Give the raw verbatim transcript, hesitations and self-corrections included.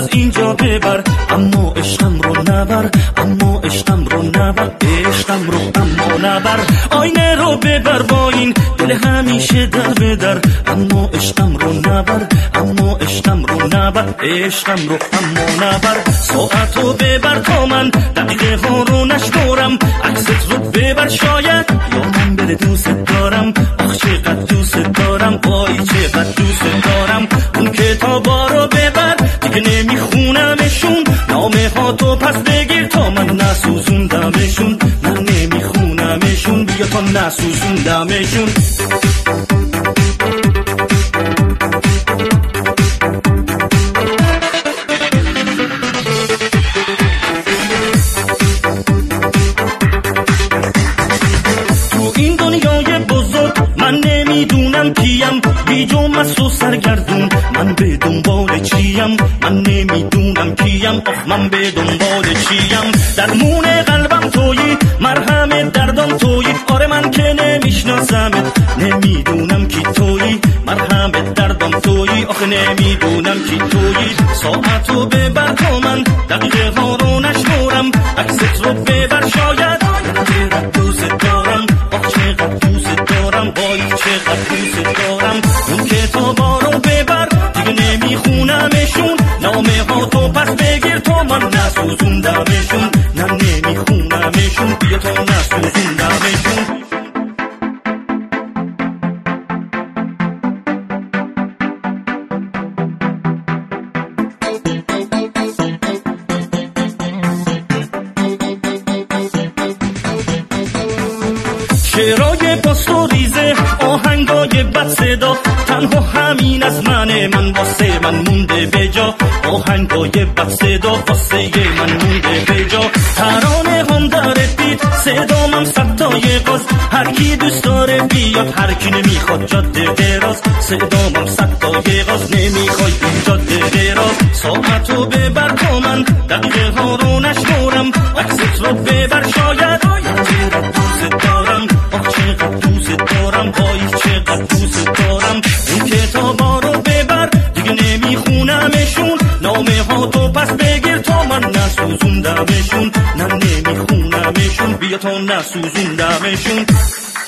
از اینجا ببر، اما عشقم رو نبر، اما عشقم رو نبر، عشقم رو اما نبر. آینه رو ببر با این دل همیشه در بدر، اما عشقم رو نبر، اما عشقم رو نبر، عشقم رو اما نبر. ساعت رو ببر تا من دقیقه ها رو نشمرم، عکست رو ببر شاید یا من بره دوست دارم. آخ چقدر دوست دارم، وای چقدر دوست دارم. اون کتابا رو ببر دیگه نمیخونمشون، نامه ها تو پس بگیر تا من نسوزوندمشون، من نمیخونمشون بیا تا نسوزوندمشون. من نمیدونم کیم، بیجو مست و سرگردون، من به دنبال چیم، من نمیدونم کیم، آخ من به دنبال چیم. درمون قلبم تویی، مرهم دردم تویی، آره من که نمیشناسمت نمیدونم کی تویی، مرهم دردم تویی، آخ نمیدونم کی تویی. ساعتو ببر تا من دقیقه ها رو نشمرم، عکست رو ببر شاید چقدر دوست دارم، آخ چقدر دوست دارم، وای چقدر دوست دارم. اون کتابا رو ببر دیگه نمیخونمشون، نامه ها تو پس بگیر تا من نسوزوندمشون، نه نمیخونمشون بیا تا نسوزوندمشون. شعرهای پاست و ریزه، آهنگای بد صدا، تنها همین از منه، من واسه من مونده بجا. آهنگای بد صدا واسه من مونده بجا. ترانه هم داره بید، صدامم صدای قاز، هر کی دوست داره بیاد، هر کی نمیخواد جاده دراز. صدامم صدای قاز، نمیخوای این جاده دراز. ساعتو ببر تا من دقیقه ها رو نشمرم، عکست رو ببر شاید چقدر دوست دارم، آخ چقدر دوست دارم، وای چقدر دوست دارم. این کتابا رو ببر دیگه نمیخونمشون، نامه ها تو پس بگیر تا من نسوزوندمشون، نه نمیخونمشون بیا تا نسوزوندمشون.